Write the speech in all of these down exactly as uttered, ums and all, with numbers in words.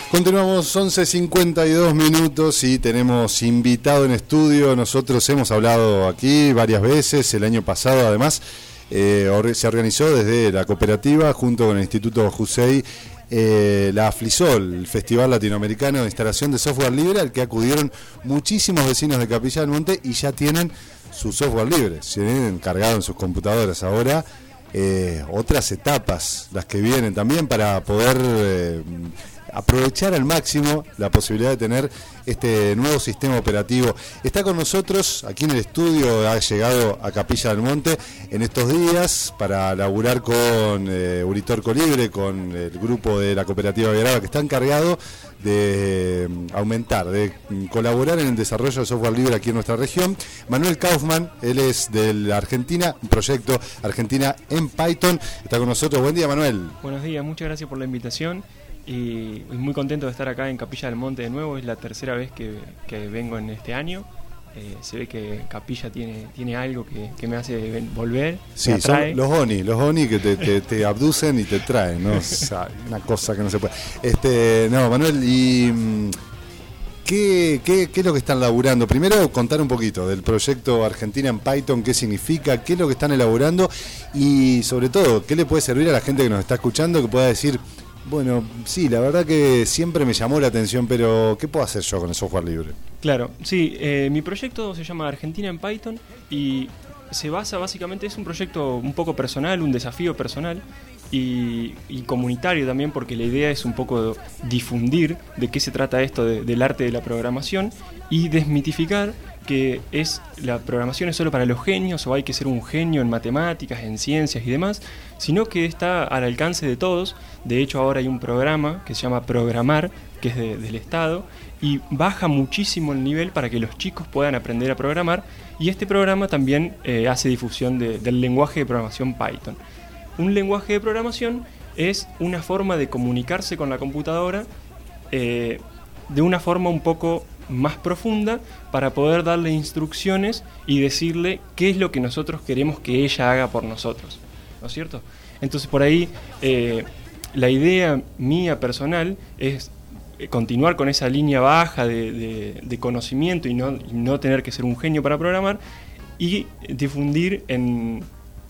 Continuamos, once cincuenta y dos minutos y tenemos invitado en estudio. Nosotros hemos hablado aquí varias veces, el año pasado además eh, se organizó desde la cooperativa junto con el Instituto Jusey eh, la FLISOL, el Festival Latinoamericano de Instalación de Software Libre, al que acudieron muchísimos vecinos de Capilla del Monte y ya tienen su software libre, se tienen cargado en sus computadoras ahora. Eh, otras etapas, las que vienen también para poder eh, aprovechar al máximo la posibilidad de tener este nuevo sistema operativo. Está con nosotros aquí en el estudio, ha llegado a Capilla del Monte en estos días para laburar con eh, Uritorco Libre, con el grupo de la cooperativa Viaraba, que está encargado de aumentar, de colaborar en el desarrollo de software libre aquí en nuestra región. Manuel Kaufman, él es de la Argentina, un proyecto Argentina en Python, está con nosotros. Buen día, Manuel. Buenos días, muchas gracias por la invitación y muy contento de estar acá en Capilla del Monte de nuevo. Es la tercera vez que, que vengo en este año. Eh, se ve que Capilla tiene tiene algo que, que me hace volver. Sí, son los ONI, los ONI que te, te, te abducen y te traen, ¿no? O sea, una cosa que no se puede. Este, no, Manuel, y ¿qué, qué, qué es lo que están laburando? Primero, contar un poquito del proyecto Argentina en Python, qué significa, qué es lo que están elaborando y, sobre todo, qué le puede servir a la gente que nos está escuchando, que pueda decir, bueno, sí, la verdad que siempre me llamó la atención, pero ¿qué puedo hacer yo con el software libre? Claro, sí, eh, mi proyecto se llama Argentina en Python y se basa básicamente, es un proyecto un poco personal, un desafío personal y, y comunitario también, porque la idea es un poco difundir de qué se trata esto de, del arte de la programación y desmitificar que es la programación es solo para los genios o hay que ser un genio en matemáticas, en ciencias y demás, sino que está al alcance de todos. De hecho, ahora hay un programa que se llama Programar, que es de, del Estado, y baja muchísimo el nivel para que los chicos puedan aprender a programar, y este programa también eh, hace difusión de, del lenguaje de programación Python. Un lenguaje de programación es una forma de comunicarse con la computadora eh, de una forma un poco más profunda para poder darle instrucciones y decirle qué es lo que nosotros queremos que ella haga por nosotros, ¿no es cierto? Entonces por ahí eh, la idea mía personal es continuar con esa línea baja de, de, de conocimiento y no, y no tener que ser un genio para programar y difundir en,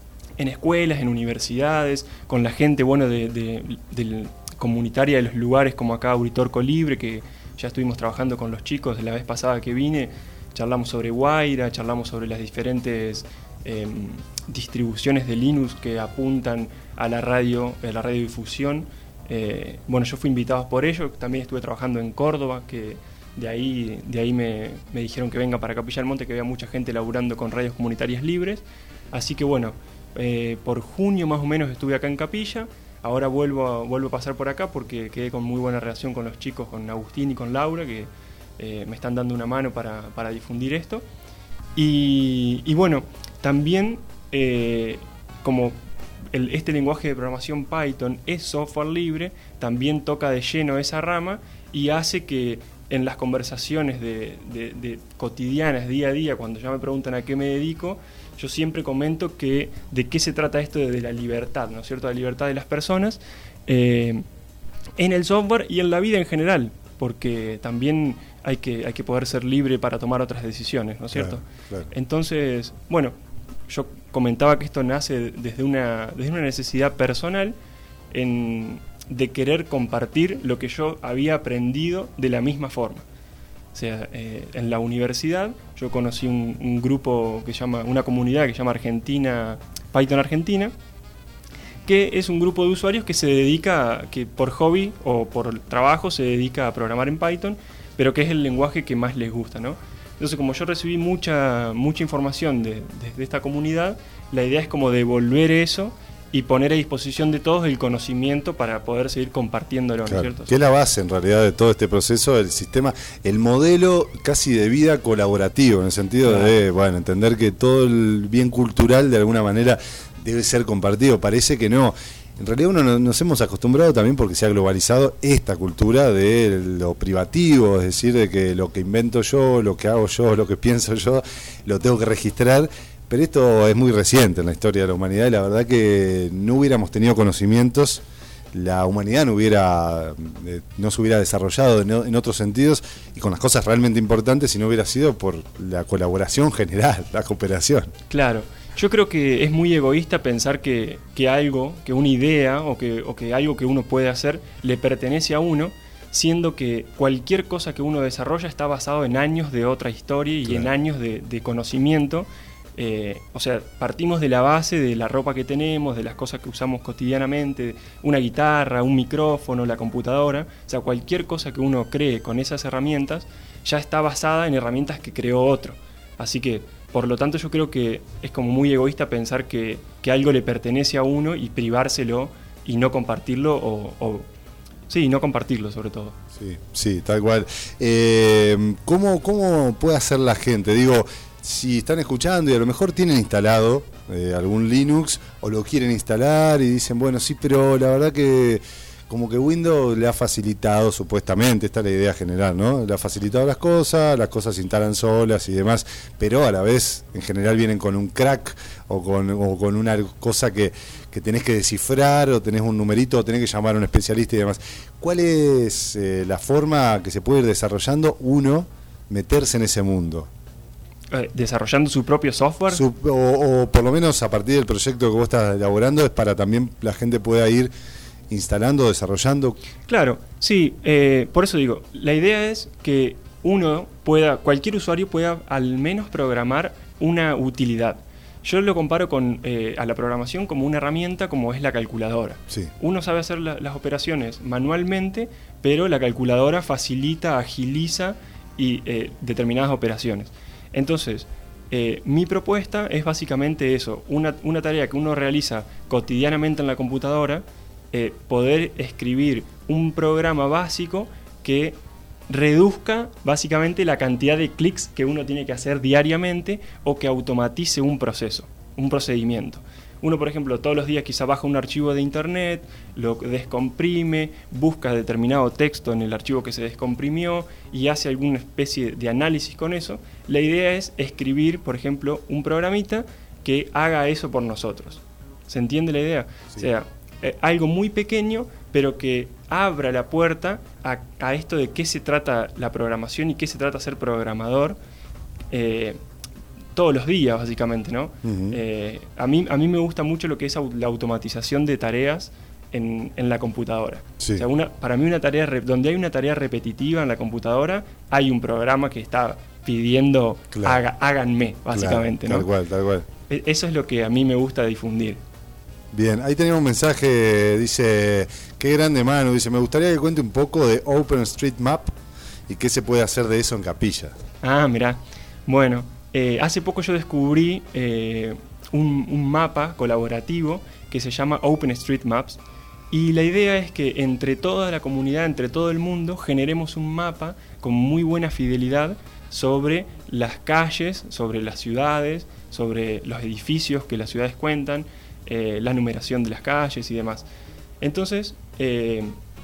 en escuelas, en universidades, con la gente bueno de, de, de comunitaria de los lugares como acá Uritorco Libre, que ya estuvimos trabajando con los chicos. La vez pasada que vine charlamos sobre Guaira, charlamos sobre las diferentes eh, distribuciones de Linux que apuntan a la radio, a la radiodifusión. Eh, bueno, yo fui invitado por ello, también estuve trabajando en Córdoba, que de ahí, de ahí me, me dijeron que venga para Capilla del Monte, que había mucha gente laburando con radios comunitarias libres. Así que bueno, eh, por junio más o menos estuve acá en Capilla. Ahora vuelvo a, vuelvo a pasar por acá porque quedé con muy buena relación con los chicos, con Agustín y con Laura, que eh, me están dando una mano para, para difundir esto. Y, y bueno, también eh, como el, este lenguaje de programación Python es software libre, también toca de lleno esa rama y hace que en las conversaciones de, de, de cotidianas, día a día, cuando ya me preguntan a qué me dedico, yo siempre comento que de qué se trata esto de, de la libertad, ¿no es cierto? La libertad de las personas eh, en el software y en la vida en general, porque también hay que, hay que poder ser libre para tomar otras decisiones, ¿no es cierto? Claro, claro. Entonces, bueno, yo comentaba que esto nace desde una, desde una necesidad personal en, de querer compartir lo que yo había aprendido de la misma forma. O sea, eh, en la universidad yo conocí un, un grupo que se llama, una comunidad que se llama Argentina, Python Argentina, que es un grupo de usuarios que se dedica, que por hobby o por trabajo se dedica a programar en Python, pero que es el lenguaje que más les gusta, ¿no? Entonces, como yo recibí mucha, mucha información de, de, de esta comunidad, la idea es como devolver eso y poner a disposición de todos el conocimiento para poder seguir compartiéndolo, claro, ¿no es cierto? Que es la base en realidad de todo este proceso, el sistema, el modelo casi de vida colaborativo, en el sentido claro. de, bueno, entender que todo el bien cultural de alguna manera debe ser compartido. Parece que no. En realidad uno no, nos hemos acostumbrado también porque se ha globalizado esta cultura de lo privativo, es decir, de que lo que invento yo, lo que hago yo, lo que pienso yo, lo tengo que registrar. Pero esto es muy reciente en la historia de la humanidad y la verdad que no hubiéramos tenido conocimientos la humanidad no hubiera eh, no se hubiera desarrollado en, en otros sentidos y con las cosas realmente importantes si no hubiera sido por la colaboración general, la cooperación. Claro, yo creo que es muy egoísta pensar que, que algo, que una idea o que, o que algo que uno puede hacer le pertenece a uno, siendo que cualquier cosa que uno desarrolla está basado en años de otra historia y claro. en años de, de conocimiento. Eh, o sea, partimos de la base de la ropa que tenemos, de las cosas que usamos cotidianamente, una guitarra, un micrófono, la computadora. O sea, cualquier cosa que uno cree con esas herramientas ya está basada en herramientas que creó otro. Así que, por lo tanto, yo creo que es como muy egoísta pensar que, que algo le pertenece a uno y privárselo y no compartirlo o... o sí, no compartirlo sobre todo. Sí, sí, tal cual. Eh, ¿cómo, ¿Cómo puede hacer la gente? Digo, si están escuchando y a lo mejor tienen instalado eh, algún Linux o lo quieren instalar y dicen, bueno, sí, pero la verdad que como que Windows le ha facilitado, supuestamente, esta es la idea general, ¿no? Le ha facilitado las cosas, las cosas se instalan solas y demás, pero a la vez, en general, vienen con un crack o con, o con una cosa que, que tenés que descifrar o tenés un numerito o tenés que llamar a un especialista y demás. ¿Cuál es eh, la forma que se puede ir desarrollando uno meterse en ese mundo? ¿Desarrollando su propio software? Su, o, o por lo menos a partir del proyecto que vos estás elaborando es para también la gente pueda ir instalando, desarrollando. Claro, sí, eh, por eso digo, la idea es que uno pueda, cualquier usuario pueda al menos programar una utilidad. Yo lo comparo con eh, a la programación como una herramienta como es la calculadora. Sí. Uno sabe hacer la, las operaciones manualmente, pero la calculadora facilita, agiliza y, eh, determinadas operaciones. Entonces, eh, mi propuesta es básicamente eso, una, una tarea que uno realiza cotidianamente en la computadora, eh, poder escribir un programa básico que reduzca básicamente la cantidad de clics que uno tiene que hacer diariamente o que automatice un proceso, un procedimiento. Uno, por ejemplo, todos los días quizá baja un archivo de internet, lo descomprime, busca determinado texto en el archivo que se descomprimió y hace alguna especie de análisis con eso. La idea es escribir, por ejemplo, un programita que haga eso por nosotros. ¿Se entiende la idea? Sí. O sea, eh, algo muy pequeño, pero que abra la puerta a, a esto de qué se trata la programación y qué se trata ser programador. Eh, todos los días, básicamente, ¿no? Uh-huh. Eh, a mí, a mí me gusta mucho lo que es au- la automatización de tareas en, en la computadora. Sí. O sea, una, para mí una tarea re- donde hay una tarea repetitiva en la computadora, hay un programa que está pidiendo claro. haga, háganme, básicamente, claro, ¿no? Tal cual, tal cual. E- eso es lo que a mí me gusta difundir. Bien, ahí tenemos un mensaje, dice, qué grande Manu, dice, me gustaría que cuente un poco de OpenStreetMap y qué se puede hacer de eso en Capilla. Ah, mirá, bueno... Eh, hace poco yo descubrí eh, un, un mapa colaborativo que se llama OpenStreetMaps y la idea es que entre toda la comunidad, entre todo el mundo, generemos un mapa con muy buena fidelidad sobre las calles, sobre las ciudades, sobre los edificios que las ciudades cuentan, eh, la numeración de las calles y demás. Entonces eh,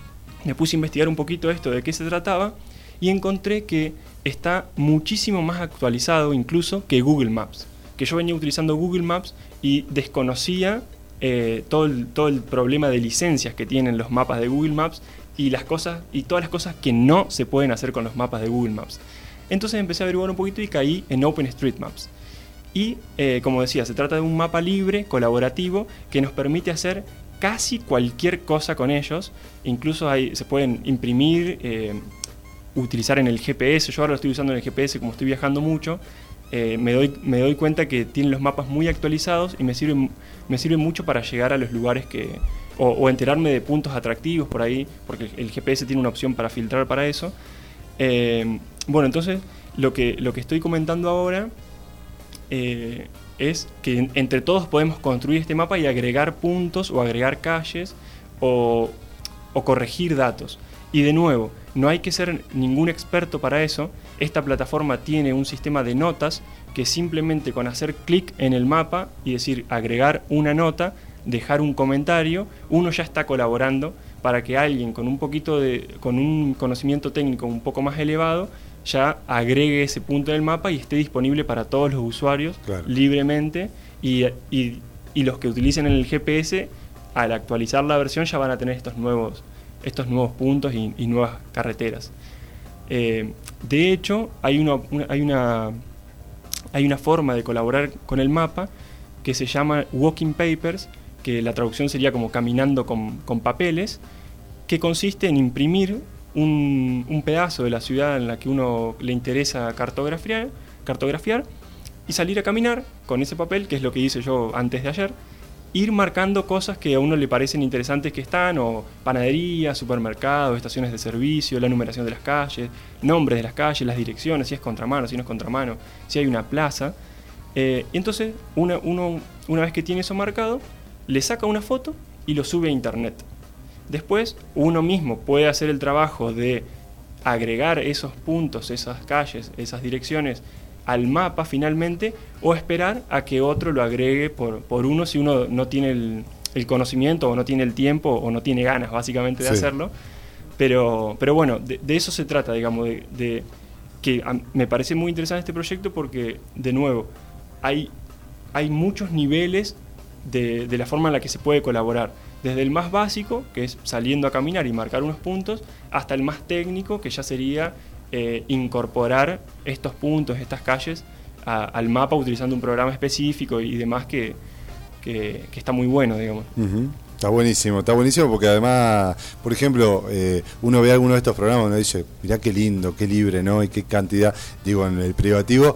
me puse a investigar un poquito esto de qué se trataba y encontré que está muchísimo más actualizado incluso que Google Maps. Que yo venía utilizando Google Maps y desconocía eh, todo, el, todo el problema de licencias que tienen los mapas de Google Maps y, las cosas, y todas las cosas que no se pueden hacer con los mapas de Google Maps. Entonces empecé a averiguar un poquito y caí en OpenStreetMaps. Y eh, como decía, se trata de un mapa libre, colaborativo, que nos permite hacer casi cualquier cosa con ellos. Incluso hay, se pueden imprimir... Eh, utilizar en el G P S, yo ahora lo estoy usando en el G P S como estoy viajando mucho, eh, me, doy, me doy cuenta que tienen los mapas muy actualizados y me sirven, me sirven mucho para llegar a los lugares que, o, o enterarme de puntos atractivos por ahí, porque el G P S tiene una opción para filtrar para eso. Eh, bueno, entonces lo que, lo que estoy comentando ahora eh, es que entre todos podemos construir este mapa y agregar puntos o agregar calles o, o corregir datos. Y de nuevo, no hay que ser ningún experto para eso. Esta plataforma tiene un sistema de notas que simplemente con hacer clic en el mapa y decir agregar una nota, dejar un comentario, uno ya está colaborando para que alguien con un poquito de, con un conocimiento técnico un poco más elevado ya agregue ese punto del mapa y esté disponible para todos los usuarios, claro, libremente y, y, y los que utilicen el G P S al actualizar la versión ya van a tener estos nuevos, estos nuevos puntos y, y nuevas carreteras. Eh, de hecho, hay una, una, hay, una, hay una forma de colaborar con el mapa que se llama Walking Papers, que la traducción sería como caminando con, con papeles, que consiste en imprimir un, un pedazo de la ciudad en la que uno le interesa cartografiar, cartografiar y salir a caminar con ese papel, que es lo que hice yo antes de ayer, ir marcando cosas que a uno le parecen interesantes que están, o panaderías, supermercados, estaciones de servicio, la numeración de las calles, nombres de las calles, las direcciones, si es contramano, si no es contramano, si hay una plaza. Eh, y entonces una, uno, una vez que tiene eso marcado, le saca una foto y lo sube a internet. Después uno mismo puede hacer el trabajo de agregar esos puntos, esas calles, esas direcciones al mapa finalmente, o esperar a que otro lo agregue por, por uno si uno no tiene el, el conocimiento o no tiene el tiempo o no tiene ganas básicamente de sí. hacerlo. Pero, pero bueno, de, de eso se trata, digamos, de, de que a, me parece muy interesante este proyecto porque, de nuevo, hay, hay muchos niveles de, de la forma en la que se puede colaborar. Desde el más básico, que es saliendo a caminar y marcar unos puntos, hasta el más técnico, que ya sería eh, incorporar estos puntos, estas calles, a, al mapa utilizando un programa específico y demás que, que, que está muy bueno, digamos. Uh-huh. Está buenísimo, está buenísimo porque además, por ejemplo, eh, uno ve alguno de estos programas, uno dice, mirá qué lindo, qué libre, ¿no? Y qué cantidad, digo, en el privativo,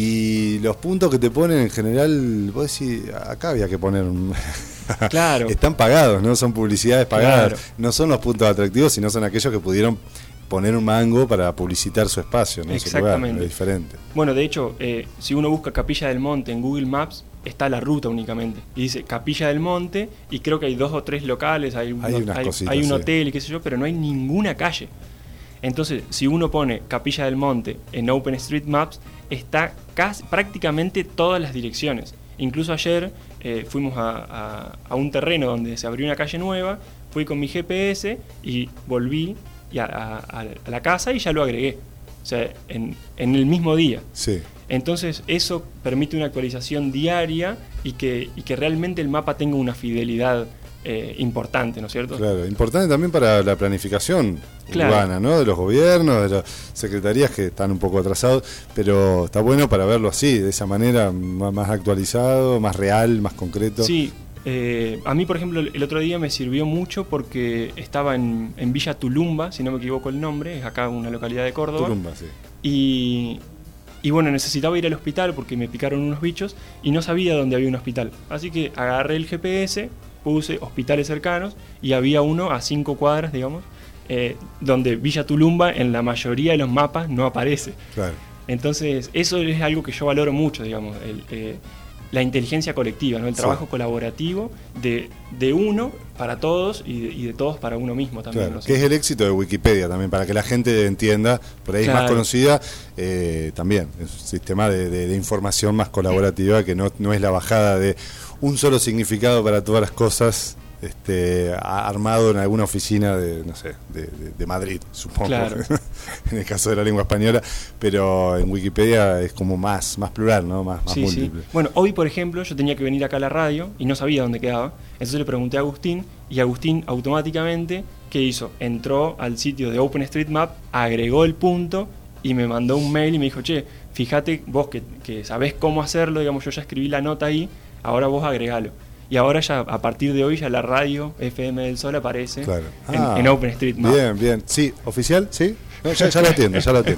y los puntos que te ponen en general, vos decís, acá había que poner un... Claro. Están pagados, no son publicidades pagadas, claro. No son los puntos atractivos, sino son aquellos que pudieron poner un mango para publicitar su espacio, ¿no? Exactamente. Su lugar, es diferente. Bueno, de hecho, eh, si uno busca Capilla del Monte en Google Maps, está la ruta únicamente. Y dice Capilla del Monte, y creo que hay dos o tres locales, hay, hay, un, hay, hay un hotel y qué sé yo, pero no hay ninguna calle. Entonces, si uno pone Capilla del Monte en OpenStreetMaps, está casi, prácticamente todas las direcciones. Incluso ayer eh, fuimos a, a, a un terreno donde se abrió una calle nueva, fui con mi G P S y volví y a, a, a la casa y ya lo agregué. O sea, en, en el mismo día. Sí. Entonces eso permite una actualización diaria y que, y que realmente el mapa tenga una fidelidad eh, importante, ¿no es cierto? Claro, importante también para la planificación claro. urbana, ¿no? De los gobiernos, de las secretarías que están un poco atrasados, pero está bueno para verlo así, de esa manera, más actualizado, más real, más concreto. Sí, eh, a mí, por ejemplo, el otro día me sirvió mucho porque estaba en, en Villa Tulumba, si no me equivoco el nombre, es acá una localidad de Córdoba. Tulumba, sí. Y... Y bueno, necesitaba ir al hospital porque me picaron unos bichos y no sabía dónde había un hospital. Así que agarré el G P S, puse hospitales cercanos y había uno a cinco cuadras, digamos, eh, donde Villa Tulumba en la mayoría de los mapas no aparece. Claro. Entonces, eso es algo que yo valoro mucho, digamos, el, eh, la inteligencia colectiva, ¿no? El trabajo sí. colaborativo de, de uno para todos y de, y de todos para uno mismo también. Claro, no sé. que es el éxito de Wikipedia también, para que la gente entienda, por ahí claro. es más conocida, eh, también es un sistema de, de, de información más colaborativa, que no, no es la bajada de un solo significado para todas las cosas, este, armado en alguna oficina de, no sé, de, de, de Madrid, supongo, claro. en el caso de la lengua española, pero en Wikipedia es como más, más plural, ¿no? Más, más sí, múltiple. Sí. Bueno, hoy, por ejemplo, yo tenía que venir acá a la radio y no sabía dónde quedaba, entonces le pregunté a Agustín, y Agustín automáticamente, ¿qué hizo? Entró al sitio de OpenStreetMap, agregó el punto y me mandó un mail y me dijo, che, fíjate vos que, que sabés cómo hacerlo, digamos, yo ya escribí la nota ahí, ahora vos agregalo. Y ahora ya, a partir de hoy, ya la radio F M del Sol aparece claro. en, ah, en OpenStreetMap. Bien, bien. Sí, ¿oficial? ¿Sí? No, ya, ya lo atiendo, ya lo atiendo.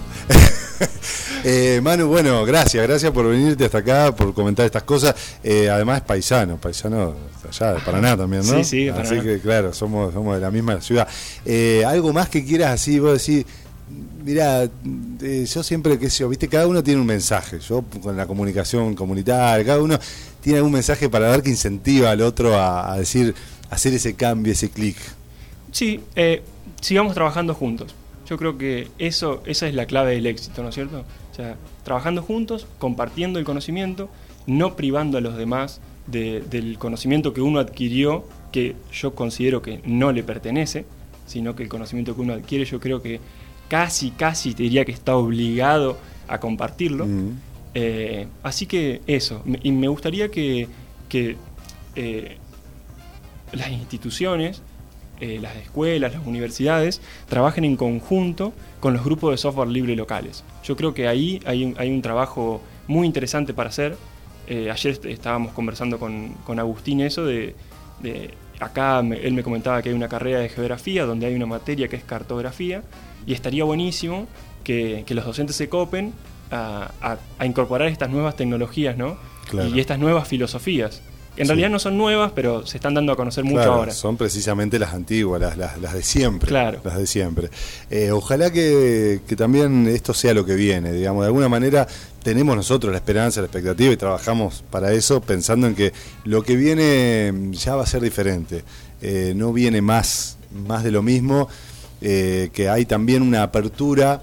eh, Manu, bueno, gracias, gracias por venirte hasta acá, por comentar estas cosas. Eh, además es paisano, paisano allá de Paraná también, ¿no? Sí, sí, de Paraná. Así que, claro, somos, somos de la misma ciudad. Eh, ¿Algo más que quieras así, vos decís? Mirá, eh, yo siempre, qué sé yo, viste, cada uno tiene un mensaje. Yo con la comunicación comunitaria, cada uno tiene algún mensaje para dar que incentiva al otro a, a decir, hacer ese cambio, ese clic. Sí, eh, sigamos trabajando juntos. Yo creo que eso, esa es la clave del éxito, ¿no es cierto? O sea, trabajando juntos, compartiendo el conocimiento, no privando a los demás de, del conocimiento que uno adquirió, que yo considero que no le pertenece, sino que el conocimiento que uno adquiere, yo creo que casi, casi te diría que está obligado a compartirlo. Mm. Eh, así que eso, y me gustaría que, que eh, las instituciones, eh, las escuelas, las universidades, trabajen en conjunto con los grupos de software libre locales. Yo creo que ahí hay un, hay un trabajo muy interesante para hacer. Eh, ayer estábamos conversando con, con Agustín eso de... de acá me, él me comentaba que hay una carrera de geografía donde hay una materia que es cartografía, y estaría buenísimo que, que los docentes se copen a, a, a incorporar estas nuevas tecnologías, ¿no? Claro. Y estas nuevas filosofías. En sí. realidad no son nuevas, pero se están dando a conocer mucho claro, ahora. Son precisamente las antiguas, las, las, las de siempre. Claro. Las de siempre. Eh, ojalá que, que también esto sea lo que viene, digamos, de alguna manera tenemos nosotros la esperanza, la expectativa y trabajamos para eso, pensando en que lo que viene ya va a ser diferente. Eh, no viene más, más de lo mismo, eh, que hay también una apertura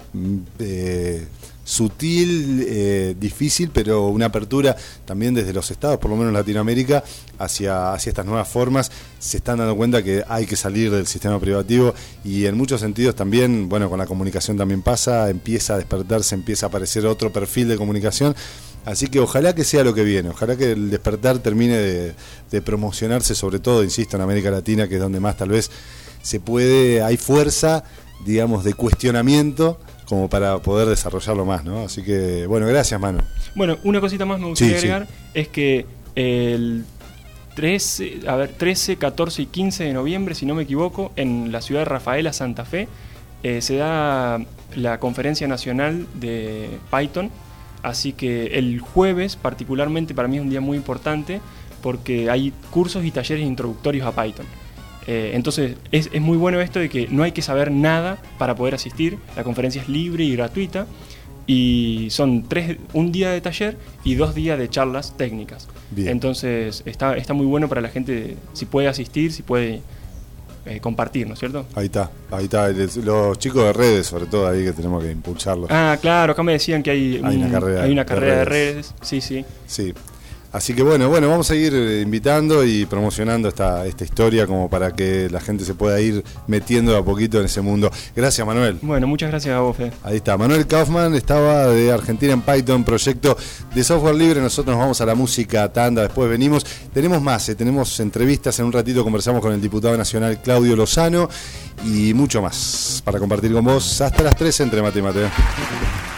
eh, sutil, eh, difícil, pero una apertura también desde los estados, por lo menos en Latinoamérica, hacia, hacia estas nuevas formas. Se están dando cuenta que hay que salir del sistema privativo, y en muchos sentidos también, bueno, con la comunicación también pasa, empieza a despertarse, empieza a aparecer otro perfil de comunicación. Así que ojalá que sea lo que viene, ojalá que el despertar termine de, de promocionarse, sobre todo, insisto, en América Latina, que es donde más tal vez se puede, hay fuerza, digamos, de cuestionamiento como para poder desarrollarlo más, ¿no? Así que, bueno, gracias, Manu. Bueno, una cosita más me gustaría sí, agregar, sí. es que el trece, a ver, trece, catorce y quince de noviembre, si no me equivoco, en la ciudad de Rafaela, Santa Fe, eh, se da la conferencia nacional de Python, así que el jueves particularmente para mí es un día muy importante porque hay cursos y talleres introductorios a Python. Eh, entonces es, es muy bueno esto de que no hay que saber nada para poder asistir. La conferencia es libre y gratuita y son tres, un día de taller y dos días de charlas técnicas. Bien. Entonces está, está muy bueno para la gente, si puede asistir, si puede eh, compartir, ¿no es cierto? Ahí está, ahí está, los chicos de redes sobre todo ahí que tenemos que impulsarlos. Ah, claro, acá me decían que hay, hay un, una carrera, hay una carrera de, redes. de redes, sí, sí. Sí. Así que bueno, bueno, vamos a seguir invitando y promocionando esta, esta historia como para que la gente se pueda ir metiendo de a poquito en ese mundo. Gracias, Manuel. Bueno, muchas gracias a vos, Fede. Ahí está, Manuel Kaufman estaba de Argentina en Python, proyecto de software libre. Nosotros nos vamos a la música tanda, después venimos. Tenemos más, eh, tenemos entrevistas, en un ratito conversamos con el diputado nacional Claudio Lozano y mucho más para compartir con vos hasta las tres entre Mate y Mate.